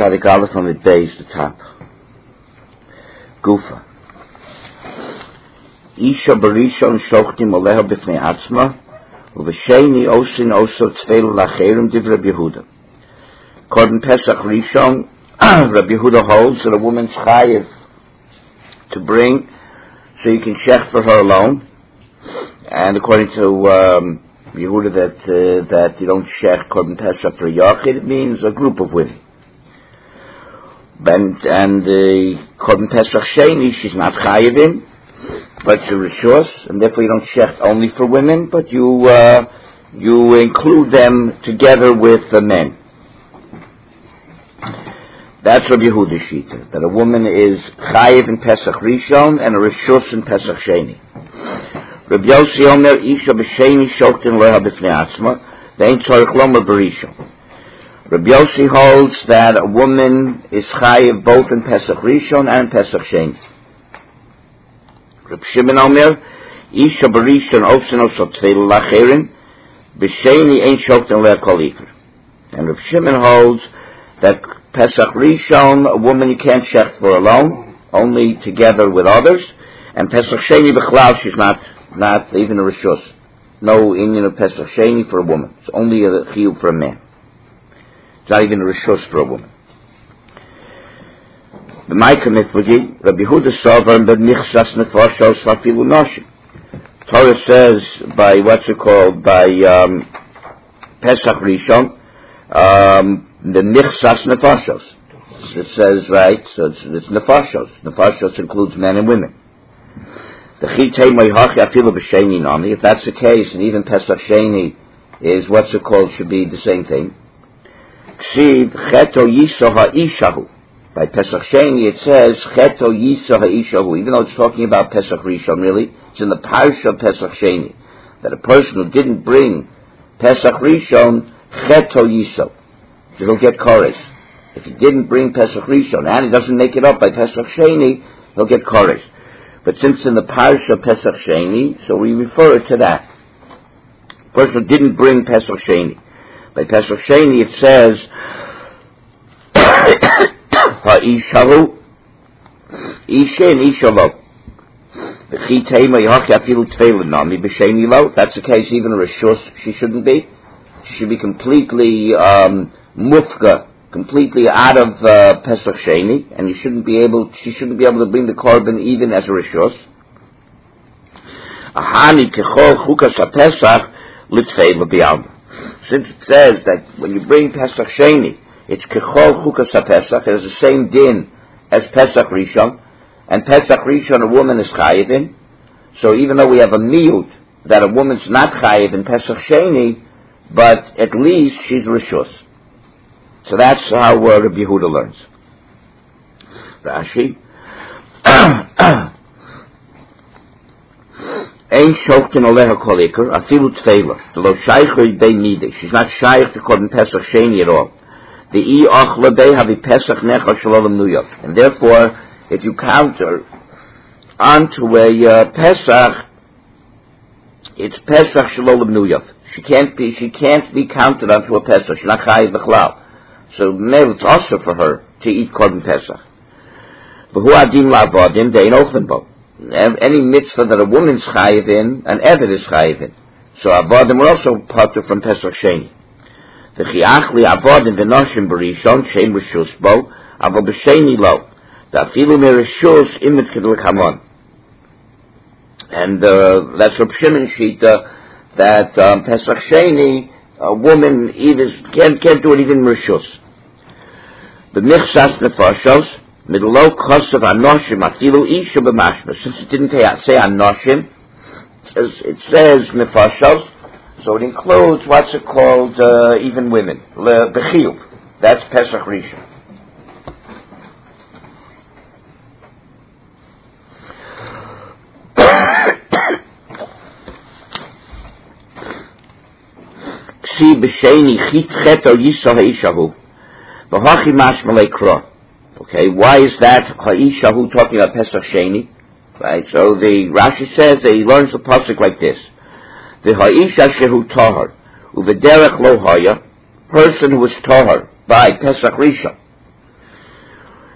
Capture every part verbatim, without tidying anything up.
Tzadik Aleph on the base, the top. Gufa. Isha barishon shochtim oleha b'fnei atzma, uv'sheni osin oso tzvelu lacherim div Rabbi Yehuda. According to Pesach Rishon, Rabbi Yehuda holds that a woman's chayiv to bring, so you can shech for her alone. And according to um, Yehuda, that uh, that you don't shech Korban Pesach for a yachid, it means a group of women. And and uh, Korban Pesach Sheni, she's not chayiv in, but it's a rishus, and therefore you don't shech only for women, but you uh, you include them together with the men. That's Rabbi Yehuda Shita, that a woman is chayiv in Pesach Rishon and a rishus in Pesach Sheni. Rabbi Yossi Omer Isha b'Sheni shoktin leha b'fnei atzma ve'ein tzorich lomer b'Rishon. Rabbi Yossi holds that a woman is chayiv both in Pesach Rishon and in Pesach Sheni. Rabbi Shimon Omer Isha b'Rishon ofsen oso tefillah lacherin b'Sheni ein shoktin leha kol iker. And Rabbi Shimon holds that Pesach Rishon, a woman you can't shech for alone, only together with others. And Pesach Sheni b'chlal, she's not, not even a rishus. No Indian of Pesach Sheni for a woman. It's only a chiyuv for a man. It's not even a rishus for a woman. The Maika Mitvagi, Rabbi Yehuda Sover, but nichsas nefashos vafilu noshim. Torah says by, what's it called, by um, Pesach Rishon, um, the nichsas nefashos. It says, right, so it's, it's nefashos. Nefashos includes men and women. The chitei moihachi afilu b'sheni nami. If that's the case, and even Pesach Sheni is, what's it called, should be the same thing. Ksiv cheto yiso ha'ishahu. By Pesach Sheni it says cheto yiso ha'ishahu. Even though it's talking about Pesach Rishon, really, it's in the parsha of Pesach Sheni that a person who didn't bring Pesach Rishon cheto yiso, he'll get chores. If he didn't bring Pesach Rishon and he doesn't make it up by Pesach Sheni, he'll get chores. But since in the parsha of Pesach Sheni, so we refer it to that. The person who didn't bring Pesach Sheni. By Pesach Sheni it says Ha'ishahu Isha and Ishalo. If that's the case, even a rishus she shouldn't be. She should be completely um, mufka, completely out of uh, Pesach Sheni, and you shouldn't be able. She shouldn't be able to bring the korban even as a rishus. Ahani kechol chukas haPesach litzvei l'bialma. Since it says that when you bring Pesach Sheni, it's kechol chukas haPesach. It has the same din as Pesach Rishon, and Pesach Rishon a woman is chayiv in. So even though we have a miyut that a woman's not chayiv in Pesach Sheni, but at least she's rishus. So that's how uh, Rabbi Yehuda learns. Rashi. Ein shoktin oleha kol iker, afilu tfeila. The lo shaycher bei midei. She's not shaykh to Korban Pesach Sheni at all. The i achla bei havi Pesach necha shalom nuyot. And therefore, if you count her onto a uh, Pesach, it's Pesach shalom nuyot. She can't be. She can't be counted onto a Pesach. She's not chayiv b'chlal. So maybe it's also for her to eat Korban Pesach. But who adim la'avodim dein ochen bo. Any mitzvah that a woman's chayiv in, an eved is chayiv in. So avodim are also parted from Pesach Sheni. The chiachli avodim v'noshim b'rishon shein rishus bo, avo b'sheni lo. The afilu merishus imet kedel kamon. And uh, that's Reb Shimon Shita, that um, Pesach Sheni, a woman either can't, can't do it even in rishus. The nichsas nefashos, midlo kosav anoshim afilu isha b'mashma. Since it didn't say anoshim, it says nefashos, so it includes what's it called, uh, even women. Le bechiyuv. That's Pesach Rishon. Ksi b'sheni chit chet o yisah ha'ishahu. B'hachi mashmalei kro. Okay, why is that ha'ishahu talking about Pesach Sheni? Right, so the Rashi says that he learns the pasuk like this. The ha'isha shehu tahar, u'v'derech lo haya, person who was tahar by Pesach Rishon.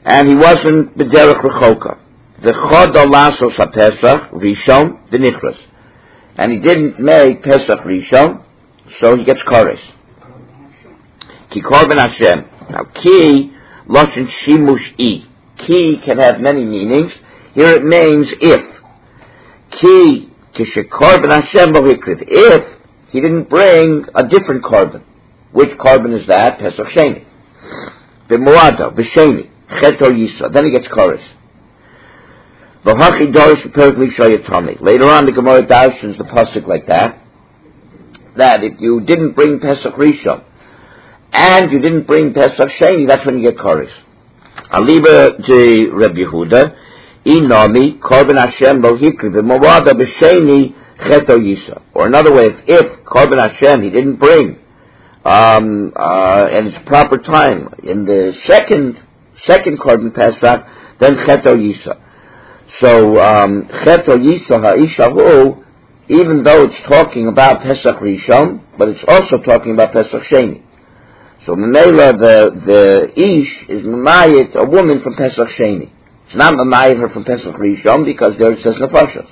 and he wasn't b'derech rechoka. The chod olasos ha-pesach rishon v'nichras, and he didn't make Pesach rishon, so he gets kores. Ki korban Hashem. Now, ki loshen shimush i. Ki can have many meanings. Here it means if. Ki kishe korban Hashem b'hikriv. If he didn't bring a different korban. Which korban is that? Pesach Sheni. B'moado, b'sheni, cheto yisa. Then he gets kores. V'hachi dorish v'perek lishayatami. Later on, the Gemara darshans the pasuk like that. That if you didn't bring Pesach Rishon and you didn't bring Pesach Sheni, that's when you get kores. Aliba de Rabbi Yehuda, inami korban Hashem lo hikri b'moado b'sheni cheto yisa. Or another way, if, if korban Hashem he didn't bring Um, uh, and its proper time in the second second korban Pesach, then Cheto Yisa. So um, Cheto Yisa Ha'ishahu, even though it's talking about Pesach Rishon, but it's also talking about Pesach Sheni. So Memela, the the Ish is Mamayit, a woman from Pesach Sheni. It's not Mamayit her from Pesach Rishon because there it says Nefashos.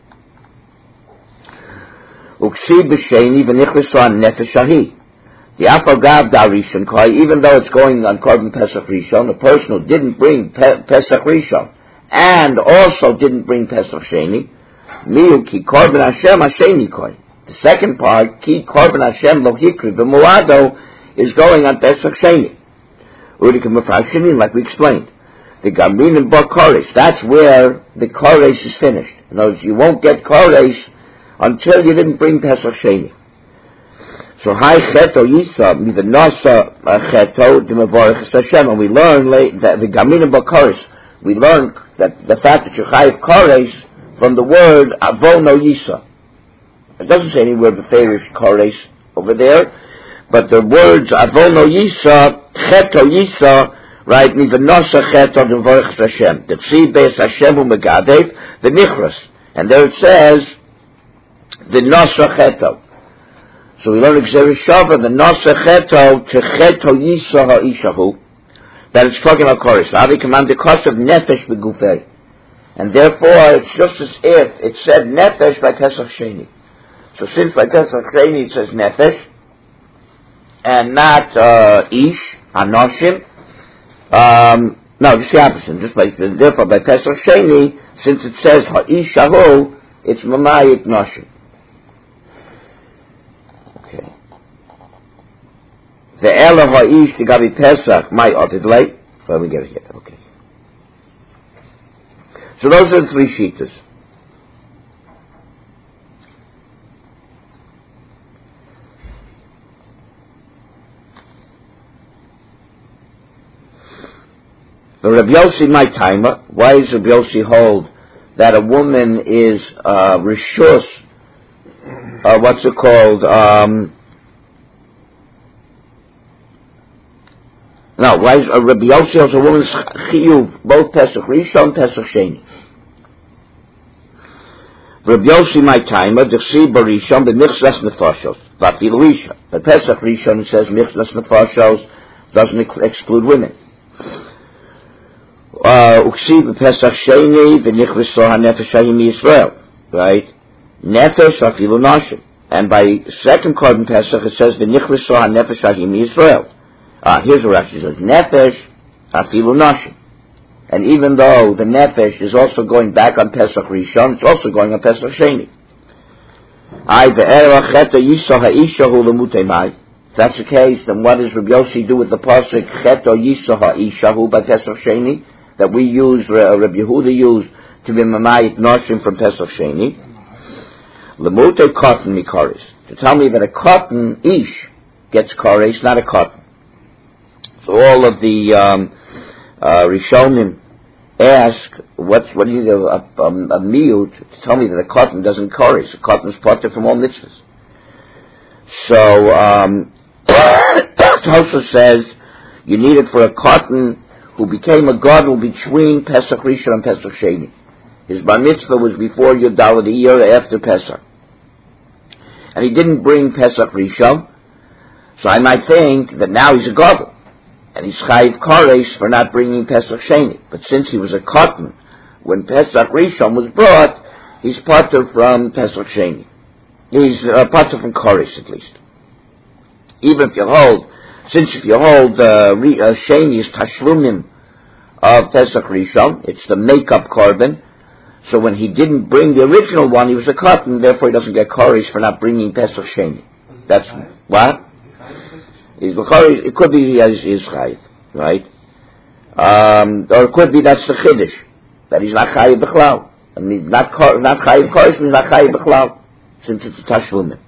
Uksi b'Sheni v'nichriso nefesh ahi. The Afagav Darishon Kai, even though it's going on Korban Pesach Rishon, a person who didn't bring Pe- Pesach Rishon and also didn't bring Pesach Sheni, Miu Ki Korban Hashem Hasheni Kai. The second part, Ki Korban Hashem Lo Hikri B'Moado, is going on Pesach Sheni. Udikim Mefashini, like we explained. The Gamrin and Bar Koresh, that's where the Koresh is finished. In other words, you won't get Koresh until you didn't bring Pesach Sheni. So hi cheto yisa mivenasa cheto d'mevorach Hashem, and we learn that the Gamina Bakaris, we learn that the fact that you chayiv kares from the word avono yisa. It doesn't say anywhere beferish kares over there, but the words avono yisa, cheto yisa, right? Mivenasa cheto d'mevorach Hashem. The tzi beis Hashem u'megadev the nichras, and there it says the nasa cheto. So we learn Gzeres Shava, the Nasa Cheto to Cheto Yisa Ha'ishahu, that it's talking about Koresh. Now they command the cost of Nefesh Begufei. And therefore, it's just as if it said Nefesh by Pesach Sheni. So since by Pesach Sheni it says Nefesh, and not uh, Ish, Anoshim, um, no, just the opposite. Just like, therefore by Pesach Sheni, since it says Ha'ishahu, it's Mamayit Noshim. The Ela Ha'ish the Gabi Pesach, my otted late. Well, we get it yet. Okay. So those are the three shitas. The Rabbi Yossi, my timer, why does Rabbi Yossi hold that a woman is uh, rishus, uh, what's it called, um, Now, why is uh, Rabbi Yossi has a woman's chiyuv, both Pesach Rishon, Pesach Sheni? Rabbi Yossi, my timer, d'chsi barishon b'michzas nefashos, v'afilu isha. But Pesach Rishon it says michzas nefashos doesn't ex- exclude women. Uksi b'Pesach Sheni v'nichriso ha'nefesh ha'im Yisrael, right? Nefesh afilu nashim. And by second Korban Pesach it says v'nichriso ha'nefesh ha'im Yisrael. Ah, here's what Rashi says: Nefesh afilu nashim. And even though the nefesh is also going back on Pesach Rishon, it's also going on Pesach Sheni. I ve'erach cheta yisa ha'ishahu lemutei mai. If that's the case, then what does Rabbi Yossi do with the pasuk cheta yisa ha'ishahu by Pesach Sheni that we use, uh, Rabbi Yehuda used to be mamayit nashim from Pesach Sheni? Lemutei cotton mikaris, to tell me that a cotton ish gets kares, not a cotton. So all of the um, uh, Rishonim ask, what's, what do you do, a, a, a meal to tell me that a cotton doesn't kares. A cotton is parted from all mitzvahs. So, um, Tosha says, you need it for a cotton who became a gadol between Pesach Rishon and Pesach Sheni. His bar mitzvah was before Yud Daled, a year after Pesach. And he didn't bring Pesach Rishon, so I might think that now he's a gadol. and he's chayiv kares for not bringing Pesach Sheni. But since he was a cotton when Pesach Rishon was brought, he's patur from Pesach Sheni. He's uh, patur from kares at least. Even if you hold, since if you hold uh, re, uh, Sheni is tashlumim of Pesach Rishon, it's the makeup korban. So when he didn't bring the original one, he was a cotton, therefore he doesn't get kares for not bringing Pesach Sheni. That's what? It could be he has his chayiv, right? Um, or it could be that's the chiddush, that he's not chayiv b'chlal. I mean, not not chayiv kares means not chayiv b'chlal, since it's a tashlumim.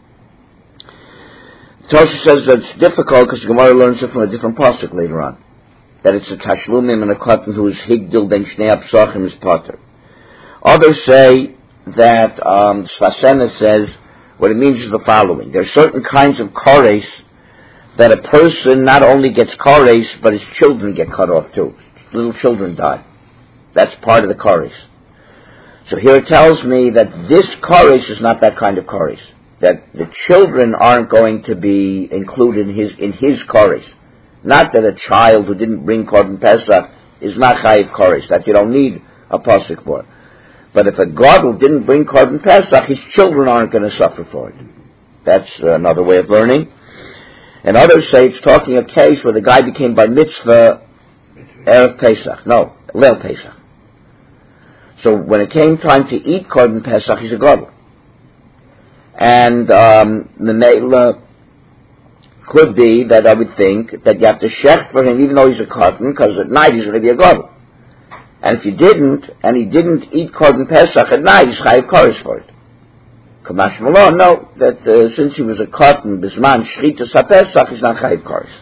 Tosha says that it's difficult because the Gemara learns it from a different pasuk later on, that it's a tashlumim and a cotton who is higdil ben shnei apsachim is pater. Others say that um, Svasena says what it means is the following: there are certain kinds of kares that a person not only gets kares, but his children get cut off too. Little children die. That's part of the kares. So here it tells me that this kares is not that kind of kares. That the children aren't going to be included in his in his kares. Not that a child who didn't bring korban pesach is not chayiv kares. That you don't need a pasuk for. But if a gadol didn't bring korban pesach, his children aren't going to suffer for it. That's another way of learning. And others say it's talking a case where the guy became by mitzvah erev Pesach. No, leil Pesach. So when it came time to eat korban pesach, he's a gadol. And um, the meila could be that I would think that you have to shech for him even though he's a cotton, because at night he's going to be a gadol. And if you didn't, and he didn't eat korban pesach at night, he's chayiv kares for it. Kamash Malon, no, that uh, since he was a cotton, bisman shchitas ha-pesach, he's not chayiv kares.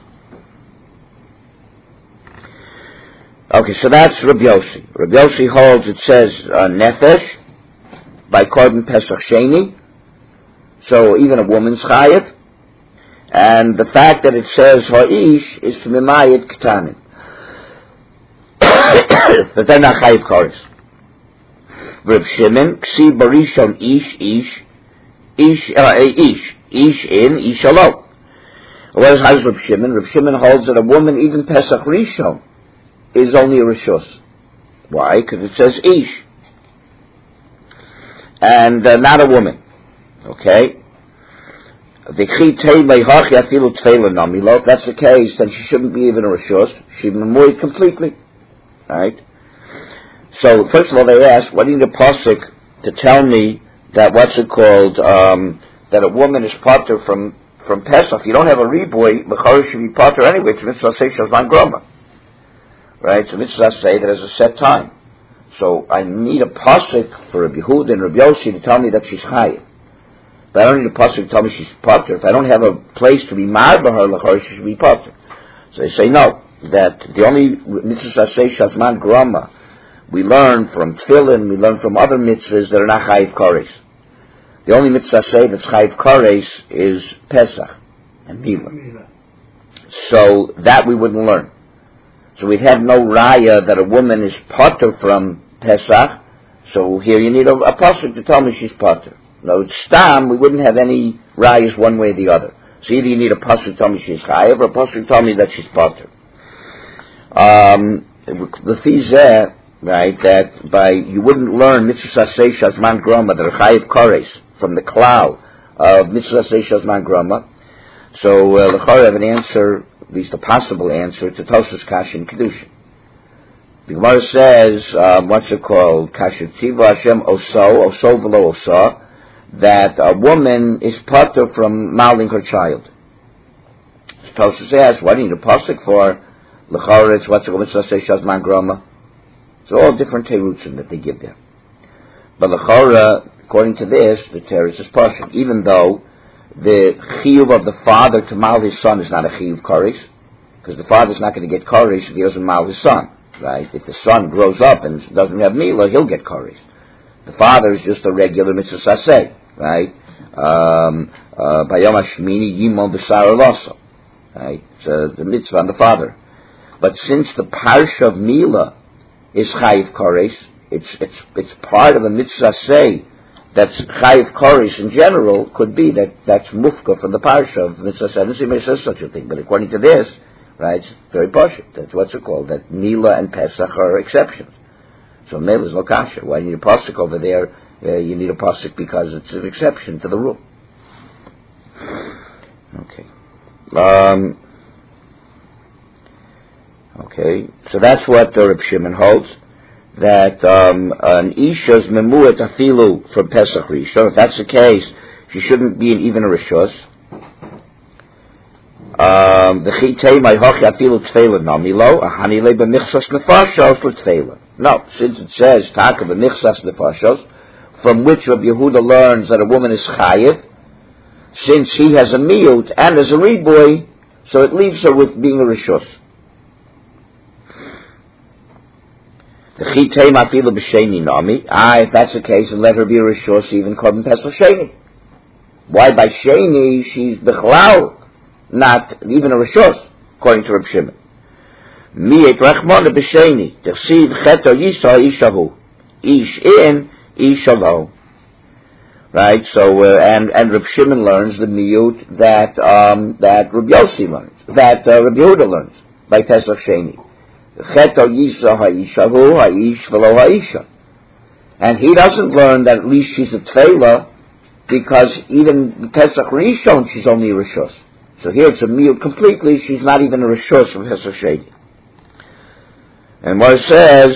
Okay, so that's Rabbi Yossi. Rabbi Yossi holds, it says uh, nefesh by korban pesach sheni, so even a woman's chayiv, and the fact that it says ha'ish is to mimayit ketanim. But they're not chayiv kares. Reb Shimon, ksi barishon ish, ish, ish, uh, ish, ish in, ish alone. Whereas how does Reb Shimon? Reb Shimon holds that a woman, even Pesach Rishon, is only a rishus. Why? Because it says ish. And uh, not a woman. Okay? If that's the case, then she shouldn't be even a rishus. She'd be moed completely. Right? So, first of all, they ask, what do you need a pasuk to tell me that, what's it called, um, that a woman is pater from, from Pesach? If you don't have a riboy, Bechara should be pater anyway. It's mitzvah say shazman groma. Right? So mitzvah say that there's a set time. So, I need a pasuk for Rabbi Yehuda and Rabbi Yossi to tell me that she's chayiv. But I don't need a pasuk to tell me she's pater. If I don't have a place to be marba her, Bechara she should be pater. So they say no, that the only mitzvah say shazman groma we learn from Tefillin, we learn from other mitzvahs that are not chayiv kares. The only mitzvah say that's chayiv kares is Pesach and Mila. So that we wouldn't learn. So we'd have no raya that a woman is pater from Pesach. So here you need a, a pasuk to tell me she's pater. No, it's stam, we wouldn't have any rayas one way or the other. So either you need a pasuk to tell me she's chayiv, or a pasuk to tell me that she's pater. Um, the fizeh, right, that by, you wouldn't learn mitzvah saseh shazman groma, that are chayiv kares, from the cloud of mitzvah saseh shazman groma. So, uh, l'chor have an answer, at least a possible answer, to Tosas Kash in Kedushin. The Gemara says, um, what's it called, Kasher Tziva Hashem Oso, Oso v'lo Oso, that a woman is pater from mouthing her child. So Tosas asks, what do you need a pasuk for? L'chor, it's what's it called, mitzvah saseh shazman groma. So all different terutzim that they give there. But l'chora, according to this, the teretz is partial. Even though the chiyuv of the father to mal his son is not a chiyuv kares, because the father's not going to get kares if he doesn't mal his son, right? If the son grows up and doesn't have milah, he'll get kares. The father is just a regular mitzvah saseh, right? Um, uh, Bayom hashmini yimol b'sar aloso, right? It's uh, the mitzvah on the father. But since the parsha of milah is chayiv kares, it's it's it's part of the mitzvah say that's chayiv kares in general, could be that that's mufka from the parsha of mitzvah say. I don't see may says such a thing, but according to this, right? It's very poshut. That's what's it called. That Mila and Pesach are exceptions. So Mila is no kasha. Why do you need a pasuk over there? Uh, you need a pasuk because it's an exception to the rule. Okay. Um, okay. So that's what the Reb Shimon holds. That um, an isha's memuet afilu from Pesach Rishon. If that's the case, she shouldn't be in even a rishos. Um, the chitei my hochi afilu tefela namilo ahanile b'michsas nefashos l'tefela. No, since it says taka b'michsas nefashos, from which Rabbi Yehuda learns that a woman is chayiv, since he has a miyut and is a riboy, so it leaves her with being a rishos. The chitei mafilu b'sheni nami. Ah, if that's the case, then let her be a rishos even called pesach sheni. Why by sheni she's b'chlal, not even a rishos, according to Reb Shimon. Miyet rachmona b'sheni t'chsiv cheto yisa ishahu ish in ish alo. Right. So uh, and and Reb Shimon learns the miyut that um, that Reb Yossi learns, that uh, Reb Yehuda learns by pesach sheni. Cheto yisa ha'ishahu ha'ish v'lo ha'isha. And he doesn't learn that at least she's a tefela, because even Pesach Rishon she's only a rishos. So here it's a miyut completely. She's not even a rishos from Pesach Sheni. And what it says,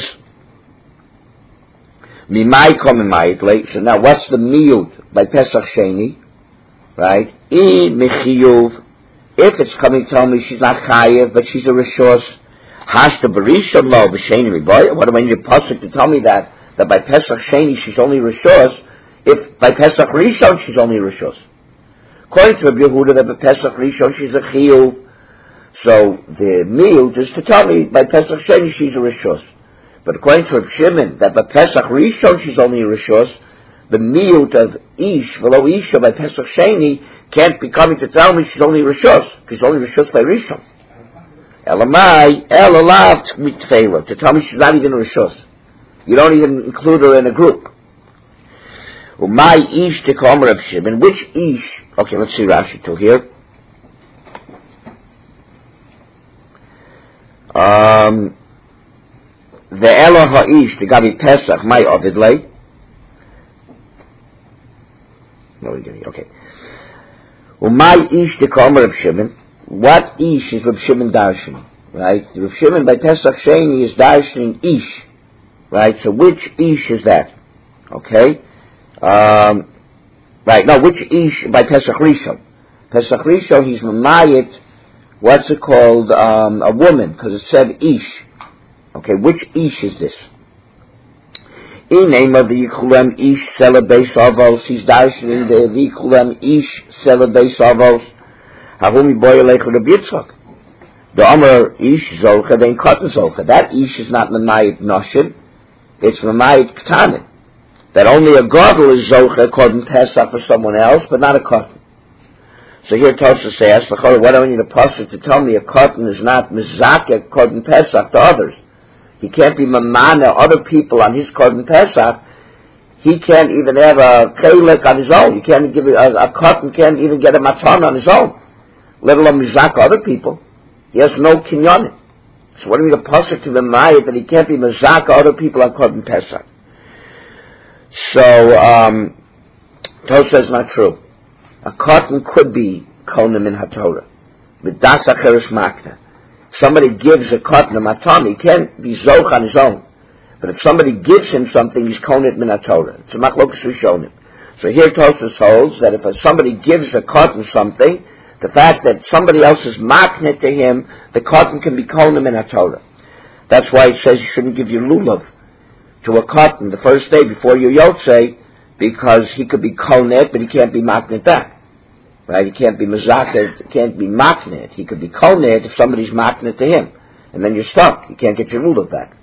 mimai komimai. So now what's the miyut by Pesach Sheni? Right? I mechiyuv. If it's coming to tell me she's not chayev, but she's a rishos. Hashta barishon lo b'sheni riboy. What do I need a pasuk to tell me that that by Pesach Sheni she's only rishos? If by Pesach Rishon she's only rishos. According to Rabbi Yehuda, that by Pesach Rishon she's a chiyuv. So the miyut is to tell me by Pesach Sheni she's a rishos. But according to Rabbi Shimon, that by Pesach Rishon she's only a rishos, the miyut of ish v'lo isha by Pesach Sheni can't be coming to tell me she's only rishos. She's only rishos by Rishon. Elamai elalav mitfela, to tell me she's not even a rishos. You don't even include her in a group. My ish to come Reb Shimon. Which ish? Okay, let's see Rashi till here. Um, the Elah ha'ish the Gabi Pesach my Ovidlei. No, we're getting okay. My ish to come Reb Shimon. What ish is Reb Shimon darshaning? Right, Reb Shimon by Pesach Sheni is darshaning ish. Right, so which ish is that? Okay. Um, right, no, which ish by Pesach Rishon? Pesach Rishon, he's mamayit, what's it called, um, a woman, because it said ish. Okay, which ish is this? In name of the Yikulem ish sela beis avos, he's darshaning the Yikulem ish sela beis avos, hahumi boyelech Reb Yitzchak. The Omer ish zolcha, then katan zolcha. That ish is not mamayit noshin, it's mamayit ktanim. That only a gadol is zocha according to Pesach for someone else, but not a cotton. So here Tosfos says, why do I need a pasuk to tell me a cotton is not mizakeh according to Pesach to others? He can't be mamana other people on his cotton Pesach. He can't even have a keilek on his own. He can't give a, a cotton can't even get a matan on his own, let alone mizakeh other people. He has no kinyanim. So what do you need a pasuk to mamaya that he can't be mizakeh other people on cotton Pesach? So, um, Tosfos says not true. A cotton could be konim in HaTorah. With das acheres makna. Somebody gives a cotton a matan, he can't be zoch on his own. But if somebody gives him something, he's konim min HaTorah. It's a machlokas rishonim. So here Tosfos holds that if somebody gives a cotton something, the fact that somebody else is makna to him, the cotton can be konim in HaTorah. That's why it says you shouldn't give your lulav to a cotton the first day before your yotzei, because he could be konet, but he can't be maknet back. Right? He can't be mazaket, he can't be maknet. He could be konet if somebody's maknet to him. And then you're stuck. You can't get your lulav back.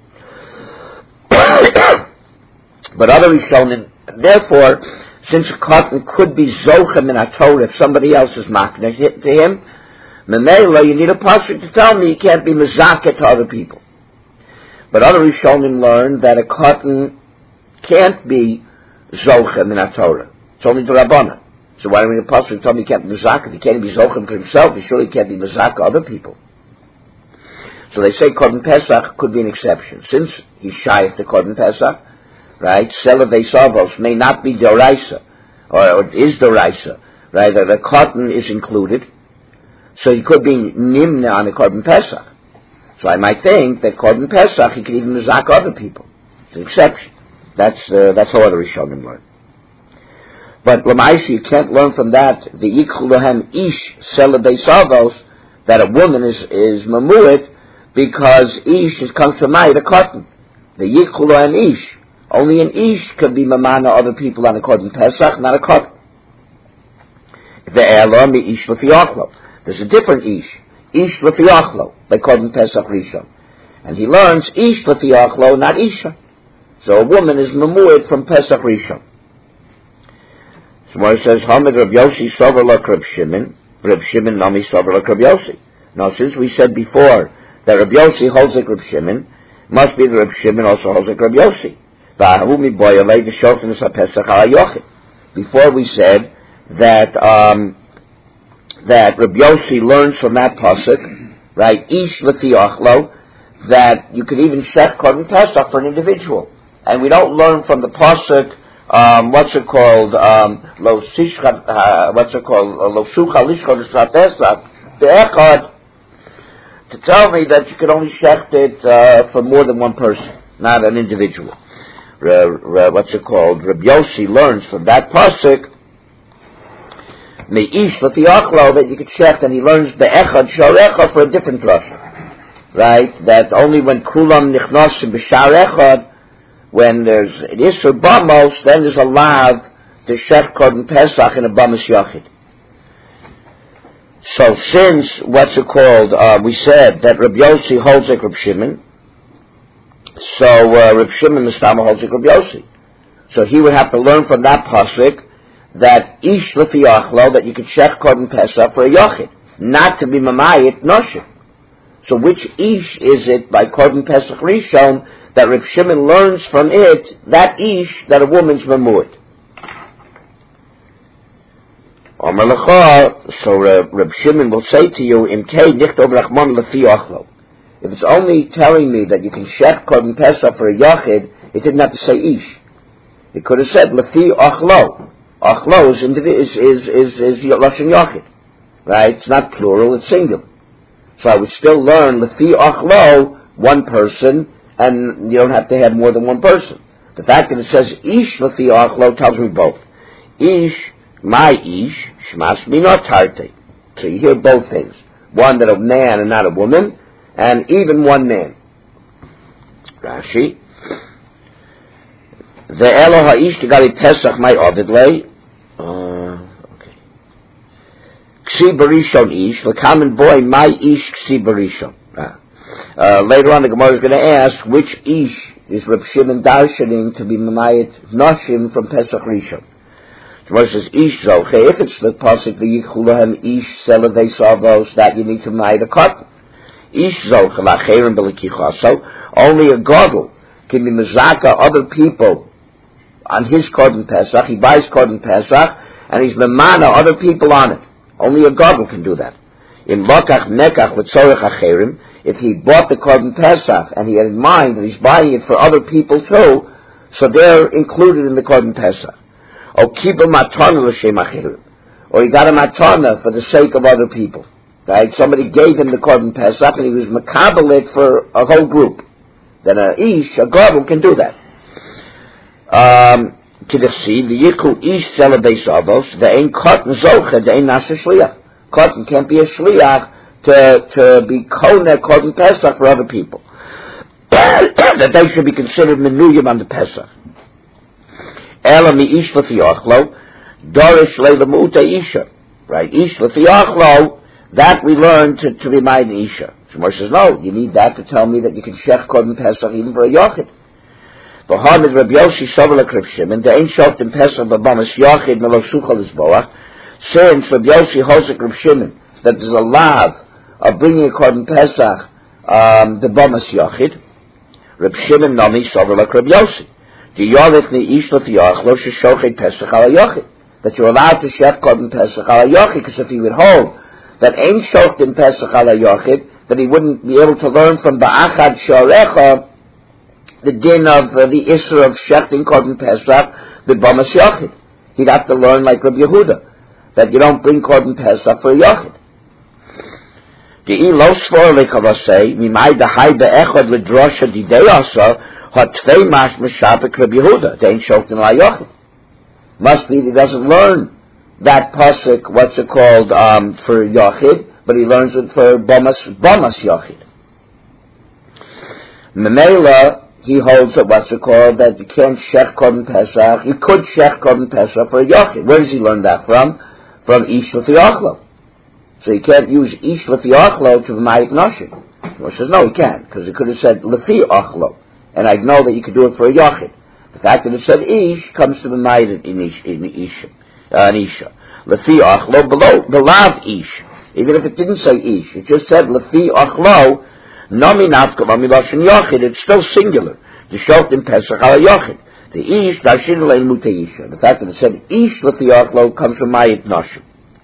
But other Rishonim, therefore, since a cotton could be zochem in HaTorah if somebody else is maknet to him, memela, you need a pasuk to tell me you can't be mazaket to other people. But other Rishonim learned that a cotton can't be zochem in HaTorah. It's only the Rabbana. So why do we need a pasuk to tell me he can't be mezakeh? If he can't be zochem to himself, he surely can't be mezakeh other people. So they say Korban Pesach could be an exception. Since he's shy the Korban Pesach, right, Selavei Savos may not be Doraisa, or, or is Doraisa, right, the cotton is included, so he could be Nimna on the Korban Pesach. So I might think that Korban Pesach, he could even Mizak other people. It's an exception. That's, uh, that's how other Rishonim learn. But Lamaisi, you can't learn from that, the Yikhu Ish Selavei Savos, that a woman is, is Mamuit, because Ish is comes from Ma'id, a cotton. The Yikhu and Ish. Only an Ish could be Mamana other people on a Korban Pesach, not a cotton. The Elah mi Ish L'Fiachlo. There's a different Ish. Ish L'Fiachlo, by Korban Pesach Rishon. And he learns Ish L'Fiachlo, not Isha. So a woman is Mamuit from Pesach Rishon. So it says, Hamid Reb Yossi Sover Lak Reb Shimon, Reb Shimon Nami Sover Lak Reb Yossi. Now, since we said before that Reb Yossi holds like Reb Shimon, must be that Reb Shimon also holds like Reb Yossi. Before we said that um, that Reb Yossi learns from that pasuk, right? Ish l'tiachlo, that you could even shech Korban Pesach for an individual, and we don't learn from the pasuk. Um, what's it called? Um, lo sishcha. Uh, what's it called? Lo sucha lishcha l'shvat be'echad. To tell me that you can only shecht it uh, for more than one person, not an individual. Re, re, what's it called? Reb Yossi learns from that pasuk, me'ish l'tiachlo, that you could shecht, and he learns be'echad sharecha for a different drasha, right? That only when kulam nichnasim b'shar echad, when there's it is for bamos, then there's a lav to shecht Korban Pesach in a bamas yachid. So since, what's it called, uh, we said that Reb Yossi holds like Reb Shimon, so uh, Reb Shimon Mistama holds like Reb Yossi. So he would have to learn from that pasuk that Ish L'Fiachlo, that you could shech Korban Pesach for a Yachid, not to be Mamayit Noshim. So which Ish is it by Korban Pesach Rishon that Reb Shimon learns from it, that Ish, that a woman's Mamuit? So Reb Shimon will say to you, Im kei nichtov rachman lefi achlo. If it's only telling me that you can shech Korban Pesach for a yachid, it didn't have to say ish. It could have said lefi achlo. Achlo is is is is, is lashon yachid, right? It's not plural; it's singular. So I would still learn lefi achlo, one person, and you don't have to have more than one person. The fact that it says ish lefi achlo tells me both. Ish. My ish, shmas mi not tarte. So you hear both things. One that a man and not a woman, and even one man. Rashi. The Elo ha'ish tigali Pesach my ovidlei. Okay. Ksi barishon ish, the common boy, my ish ksi barishon. Uh, later on the Gemara is going to ask which ish is Reb Shimon darshaning to be mamayit noshim from Pesach Rishon. Versus ish zoche, if it's the pasuk the yichulahem ish selavei savos, that you need to ma'id a cotton. Ish zoche lacherim belikichaso, only a gadol can be mezaka other people on his Korban Pesach. He buys Korban Pesach and he's memana other people on it. Only a gadol can do that. In lokach nekach v'tzorech acherim, if he bought the Korban Pesach and he had in mind that he's buying it for other people too, so they're included in the Korban Pesach. Or kiba matana l'shem achirim, or he got a matana for the sake of other people. Right? Somebody gave him the Korban Pesach and he was makabel it for a whole group. Then a ish, a gadol, can do that. Um, Kidachsi, the yiku ish selavei savos, the ein cotton zocha, the ein nasa shliach. Cotton can't be a shliach to to be kona Korban Pesach for other people. That they should be considered menuyim on the Pesach. Ela mi ish l'fiachlo, dorish le'lemuta isha. Right, ish l'fiachlo, that we learn to, to remind isha. Shemar says, no, you need that to tell me that you can shech Korban Pesach even for a yachid. V'hamid Reb Yossi sover l'Reb Shimon, the ein shoft in Pesach b'bamas yachid melo sucha l'zboach, since Reb Yossi holds like Reb Shimon, that there's a lav of bringing a Korban Pesach, um, the bamas yachid, Reb Shimon nami sover l'Reb Yossi. That you're allowed to shech Korban Pesach ala Yochid, because if he would hold that ain't shoched in Pesach ala Yochid, that he wouldn't be able to learn from Ba'achad Sharecha the din of uh, the Isra of Shechting Korban Pesach B'Bamas Yachid. He'd have to learn like Rabbi Yehuda, that you don't bring Korban Pesach for a Yachid. Ge'i lo sfor lekavasei, mimai dahai be'echad l'drosha didei asa, hot tvei mash m'shabek Rabbi Yehuda, dein shokten la Yachid. Must be that he doesn't learn that pasuk, what's it called, um, for Yachid, but he learns it for Bamas, Bamas Yachid. Memela, he holds that what's it called, that you can't shech Korban Pesach, you could shech Korban Pesach for a Yachid. Where does he learn that from? From Ish L'Fiachlo. So you can't use Ish L'Fiachlo to B'mayit Nashim. He says, no, he can't, because he could have said L'Fiachlo, and I know that you could do it for a Yachid. The fact that it said Ish comes to B'mayit in Ish, in Ish, uh, in Isha. L'Fiachlo, below, belav Ish. Even if it didn't say Ish, it just said L'Fiachlo, Nami nafka mamiloshin yachid, it's still singular. The shot in Pesach ala yachid. The ish, darshin lein mutayisha. The fact that it said ish l'fiyachlo comes from mayit nashim.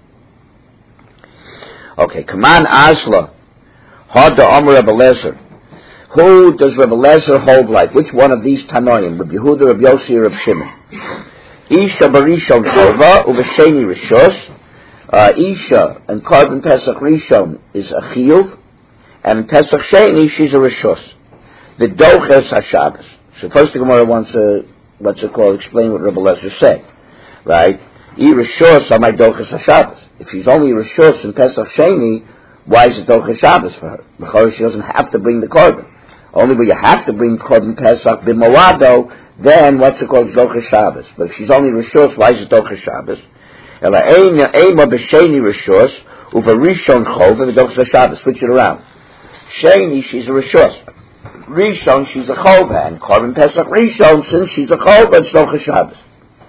Okay, Kaman Asla, Hod da Omer Rebbe Lezer. Who does Rebbe Lezer hold like? Which one of these Tanoim? Rabbi Yehuda, Rabbi Yossi, or Rabbi Shimon? Isha barishon chova, uvesheni rishos. Uh, Isha and Korban Pesach Rishon is a chiyuv. And Pesach Sheni, she's a Rishos. The Doches HaShabbos. So first the Gemara wants to, what's it called, explain what Rebbe Lezer said. Right? I Rishos are my Doches HaShabbos. If she's only Rishos in Pesach Sheni, why is it Doches Shabbos for her? Because she doesn't have to bring the Korban. Only when you have to bring Korban Pesach B'Moado, then what's it called, Doches Shabbos. But if she's only Rishos, why is it Doches Shabbos? Ela Eima B'Sheni Rishos, Uva Rishon Chov, and the Doches HaShabbos. Switch it around. Sheni, she's a Rishos. Rishon, she's a Chova. And Korban Pesach Rishon, since she's a Chova, it's Doches Shabbos.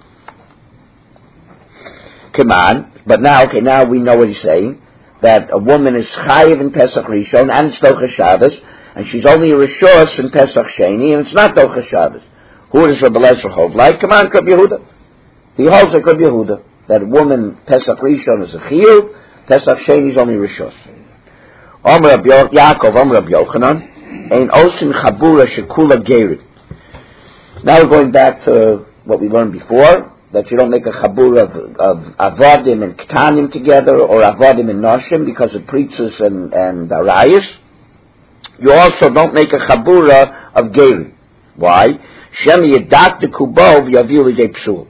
Come on. But now, okay, now we know what he's saying. That a woman is Chayiv in Pesach Rishon, and it's Doches Shabbos, and she's only a Rishos in Pesach Sheni, and it's not Doches Shabbos. Who does Rebbe Lezer hold like? Come on, Rabbi Yehuda. He holds like Rabbi Yehuda. That a woman, Pesach Rishon is a Chiyuv, Pesach Sheni is only Rishos. Omer Rabbi Yaakov, Omer Rabbi Yochanan, ein osin chabura shekula gerid. Now we're going back to what we learned before, that you don't make a chabura of, of avodim and ketanim together, or avodim and noshim, because of preachers and, and arayas. You also don't make a chabura of gerid. Why? Shem yedak de kubo v'yaviu lidei psul.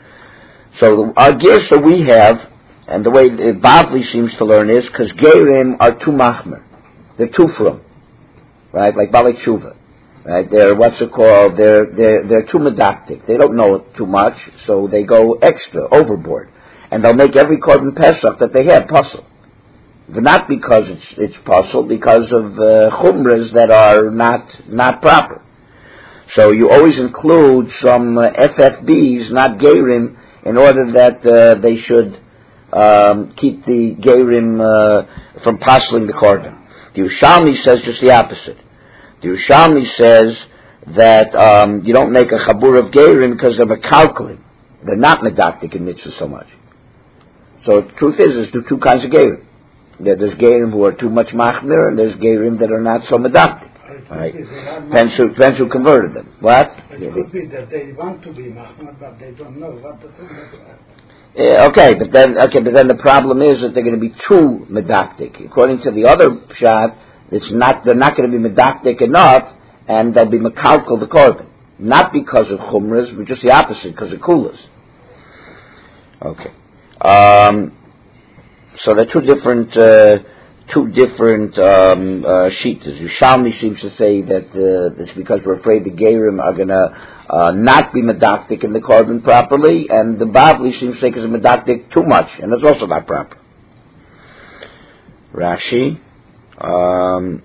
So our gears that we have, and the way Bavli seems to learn is, because Gerim are too machmer. They're too from. Right? Like Bali Tshuva. Right? They're, what's it called? They're, they're, they're too medactic. They don't know too much, so they go extra, overboard. And they'll make every Korban Pesach that they have puzzle. Not because it's, it's puzzle, because of uh, chumras that are not, not proper. So you always include some uh, F F Bs, not Gerim, in order that uh, they should Um, keep the Gerim uh, from parceling the Korban. The Yerushalmi says just the opposite. The Yerushalmi says that um, you don't make a Chabur of Gerim because of a calculating. They're not medactic in mitzvah so much. So the truth is, there's two kinds of Gerim. There's Gerim who are too much machmir, and there's Gerim that are not so medactic. Right? Depends who, depends who converted them. What? It yeah, could be that they want to be machmir, but they don't know what to do. Uh, okay, but then okay, but then the problem is that they're going to be too medactic. According to the other pshat, it's not. They're not going to be medactic enough, and they'll be mekalkel the korban, not because of chumras, but just the opposite, because of kulas. Okay, um, so they're two different, uh, two different um, uh, shitas. Yerushalmi seems to say that uh, it's because we're afraid the Gerim are going to Uh, not be medactic in the korban properly, and the Bavli seems to say because medactic too much, and that's also not proper. Rashi, um,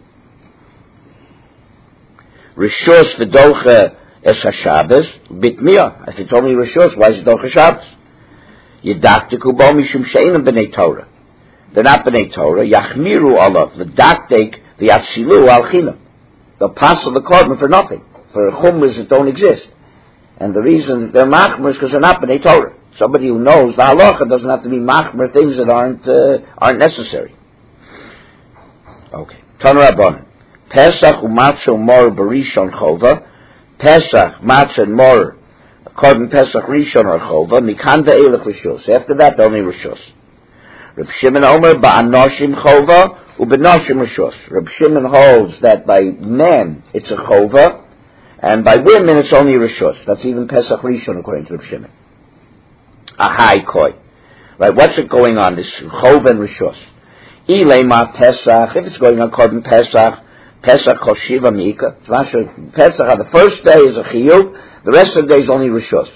Rishos v'docha es ha-Shabbos bitmiyah. If it's only Rishos, why is it docha Shabbos? Yedaktiku bo mishum she'inam b'nei Torah. They're not b'nei Torah. Yachmiru alav v'daktik v'yatzilu al chinam. They'll pass the korban for nothing, for chumras that don't exist. And the reason they're machmer is because they're not b'nei Torah. Somebody who knows the halacha doesn't have to be machmer things that aren't uh, aren't necessary. Okay. Tan Rabban. Pesach u'matzah u'mor b'rishon chova. Pesach, matzah, and mor, according Pesach Rishon or chova. Mikan ve'elech rishos. After that, only rishos. Reb Shimon Omer ba'anoshim chova u'b'noshim rishos. Reb Shimon holds that by men it's a chova, and by women it's only rishos. That's even Pesach Rishon according to Reb Shimon. A high koi. Right, what's it going on, this chova and rishos? Ilema Pesach, if it's going on according Pesach, Pesach kol shiva mika. Pesach, the first day is a chiyuv, the rest of the day is only rishos.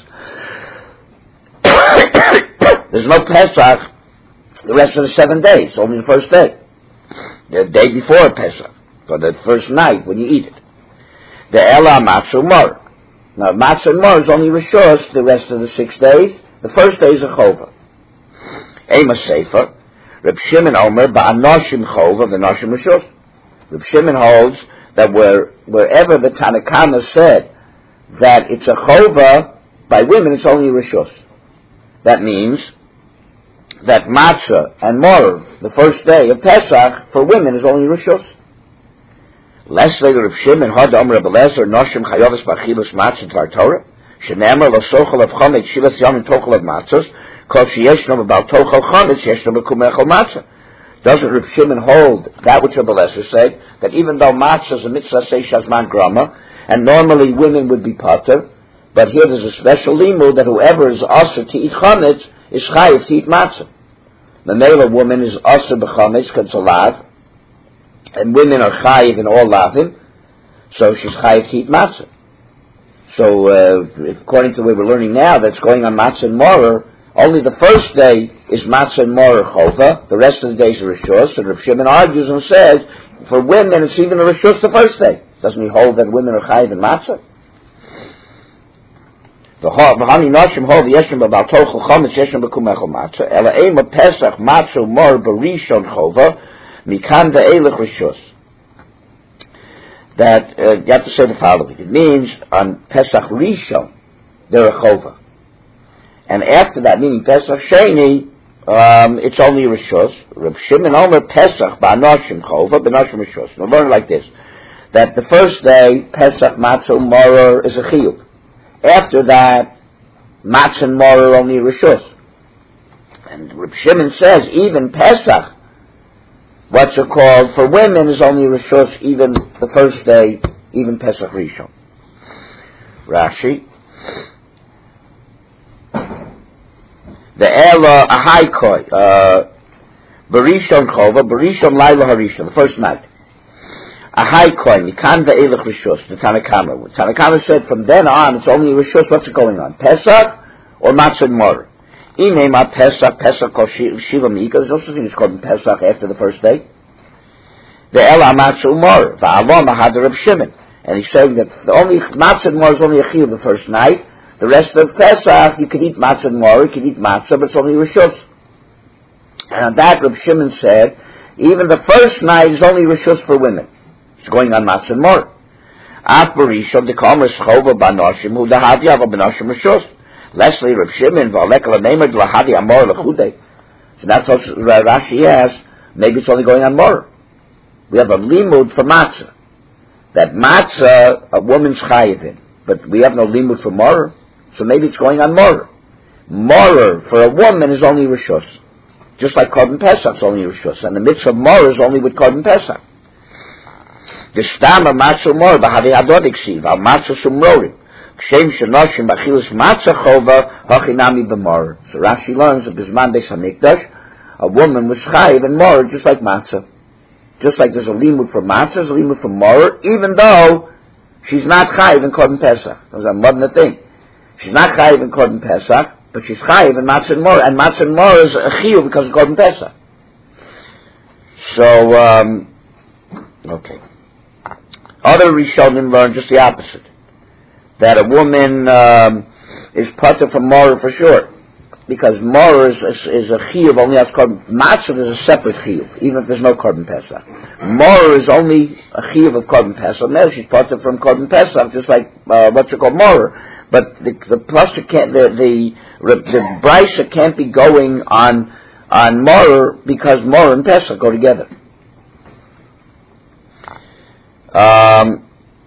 There's no Pesach the rest of the seven days, only the first day. The day before Pesach, or the first night when you eat it. The Ela Matzah Mor. Now Matzah Mor is only rishos the rest of the six days. The first day is a chova. Ema Sefer, Reb Shimon Omer ba'anoshim chova v'noshim rishos. Reb Shimon holds that where, wherever the Tanakama said that it's a chova, by women it's only rishos. That means that matzah and mor, the first day of Pesach, for women is only rishos. Less later Reb Shimon had Omer Reb Eliezer noshim chayovas b'achilus matzah tvar Torah shenemer lo sochel of chomet shivas yom tochel of matzos kol sheyeshno b'bal tochel chomet sheyeshno b'kumechel matzah. Doesn't Reb Shimon hold that which Reb Eliezer said, that even though matzah is a mitzvah seishazman grama, and normally women would be pater, but here there's a special limud that whoever is aser to eat chametz is chayiv to eat matzah. The male woman is aser b'chametz because it's a lav, and women are chayiv in all lavim, so she's chayiv to eat matzah. So uh, according to what we're learning now, that's going on matzah and morer. Only the first day is matzah and morer chova. The rest of the days are rishos. And Reb Shimon argues and says, for women it's even a rishos the first day. Doesn't he hold that women are chayiv in matzah? The v'hani noshim hold yeshem b'bal tochel chometz yeshem b'kumechel matzah. Ela ema pesach matzah mor b'rishon chova mikan ve'elech rishos. That uh, you have to say the following. It means on Pesach Rishon they're a chova. And after that, meaning Pesach Sheni, um, it's only Rishos. Reb Shimon Omer Pesach ba'anoshim chova, b'anoshim Rishos. We'll learn like this, that the first day, Pesach Matzah Morer is a chiyuv. After that, Matzah and Morer only Rishos. And Reb Shimon says, even Pesach, what's it called, for women is only Rishos, even the first day, even Pesach Rishon. Rashi. The Ela Ahaikoi, uh, Barishon Chova, Barishon Laila Harishon, the first night. Ahaikoi, Mikan Ve'elech Rishos, the Tanakama. Tanakama said from then on it's only Rishos. What's going on? Pesach or Matzah and Morer? Inema Pesach, Pesach Kol Shiva Mika. There's no such thing as called Pesach after the first day. The Ela Matzah Morer, Va'alom Ahad Reb Shimon. And he's saying that the only Matzah and Morer is only a chiyuv the first night. The rest of Pesach, you could eat matzah and more, you could eat matzah, but it's only rishos. And on that, Reb Shimon said, even the first night is only rishos for women. It's going on matzah and more. Af barishon, the commerce chova banoshim, hu dahadi ava banoshim rishos. Leslie, Reb Shimon, v'alek l'meimer d'lahadi amor l'chudei. So that's what Rashi asks, maybe it's only going on more. We have a limud for matzah. That matzah, a woman's chayiv in. But we have no limud for more. So maybe it's going on morer. Morer for a woman is only rishos. Just like Korban Pesach is only rishos. And the mitzvah of morer is only with Korban Pesach. The stam of matzah morer, b'havi hadod iksiv, al matzah sumrorim. Kshem shenoshim b'achilus matzah chova, hachinami b'morer. So Rashi learns that Bizman Beis HaMikdash, a woman was chayiv and morer just like matzah. Just like there's a limud for matzah, there's a limud for morer, even though she's not chayiv in Korban Pesach. That's a modern thing. She's not chayiv in Korban Pesach, but she's chayiv in matzah and more, and matzah and more is a chiyuv because of Korban Pesach. So, um, okay. Other Rishonim learn just the opposite. That a woman um, is pater from more for sure. Because more is, is, is a chiyuv only as Korban. Matzah is a separate chiyuv, even if there's no Korban Pesach. More is only a chiyuv of Korban Pesach. Now she's pater from Korban Pesach, just like uh, what's it called, more. But the the pasuk can't the the the brisa can't be going on on Morer because Morer and Pesach go together. Um,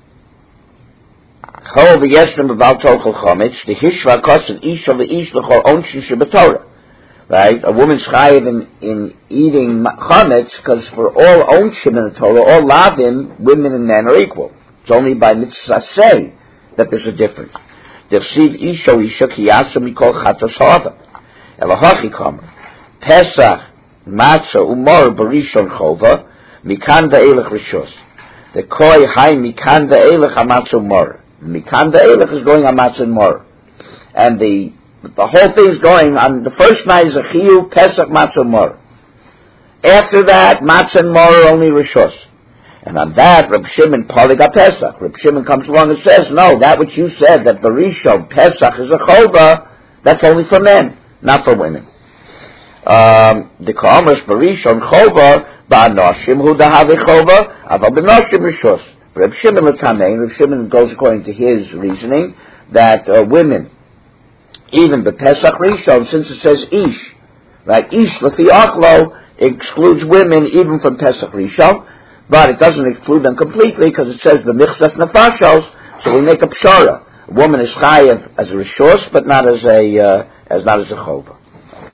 However, yeshem about tochel chometz, the hishva kosen ish of the ish l'chol onshin shebetorah. Right? A woman's chayiv in, in eating chometz, because for all onshim in the Torah, all lavim, women and men are equal. It's only by mitzvah say that there's a difference. Dersiv isho isha kiyasa mikol chatos hava. Elohachi kamer. Pesach, matzah, umor, barishon chova, mikanda elech rishos. The koi hai mikanda elech hamatzah umor. Mikanda elech is going on matzah and mor. And the the whole thing is going on, the first night is a chiyuv, Pesach, matzah, mor. After that, matzah and mor are only rishos. And on that, Reb Shimon Poliga Pesach. Reb Shimon comes along and says, no, that which you said, that Barishon, Pesach is a chova, that's only for men, not for women. Um, the Ka'amers Barishon chova, ba'anoshim hu dahavi chova, aval b'noshim rishos. Reb Shimon l'tamein, Reb Shimon goes according to his reasoning, that uh, women, even the Pesach Rishon, since it says ish, right, ish l'fi achlo, excludes women even from Pesach Rishon, but it doesn't exclude them completely because it says the michzas nefashos, so we make a pshara. A woman is chayav as a rishos, but not as a uh, as not as a chova.